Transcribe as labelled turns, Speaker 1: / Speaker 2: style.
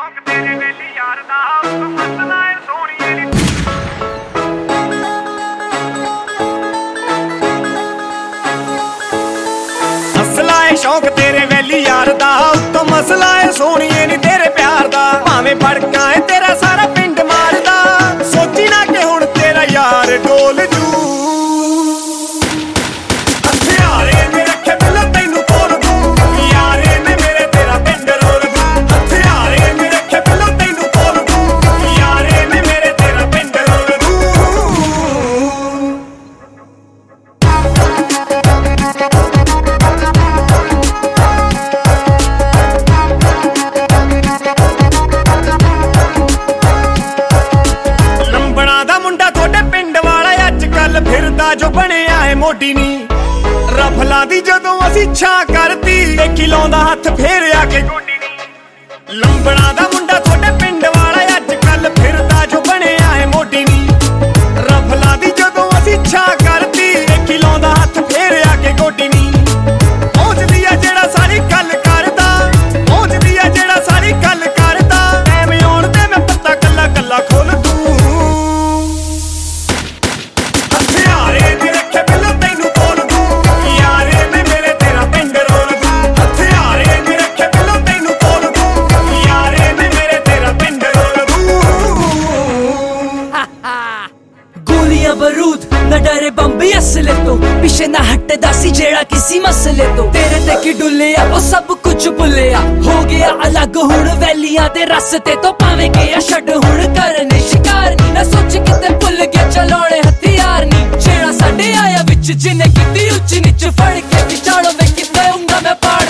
Speaker 1: शौक तेरे वेली यार दा मसला है सोनिए नी मसला है शौक तेरे वेली यार दा तो मसला है सोनिए नी तेरे प्यार दा भावें भड़का है तेरा सारा पिंड मारदा सोची ना कि हुण तेरा यार डोल जू फिरदा जो बनिया है मोटी नी रफला दी जदों असी छा करती देखी लाउंदा हथ फेर आके गोडी नी लंबड़ा दा मुंडा थोड़े पिंड वाला अज कल फिरदा जो बनिया है मोटी नी रफला दी जदों असी छा करती देखी लाउंदा हथ फेर आके गोडी नी पहुंचदी आ जेड़ा सारी गल करदा पहुंचदी आ जेड़ा सारी गल करदा टाइम आउण ते मैं पत्ता कल्ला कल्ला खोल दूं
Speaker 2: बरूद न डरे बंबी असले तो पिछे ना हटदा सी जेड़ा किसी मसले तो तेरे ते की डुलिया वो सब कुछ भुलिया हो गया अलग हुण वैलियां दे रस्ते तो पावे गया छड़ हुण करने शिकार नी ना सोच किते भुल गया चलाने हथियार नी जेड़ा साडे आया विच जिने किती उच्च नीच फड़ के विचारो वे किते हुंदा मैं पाड़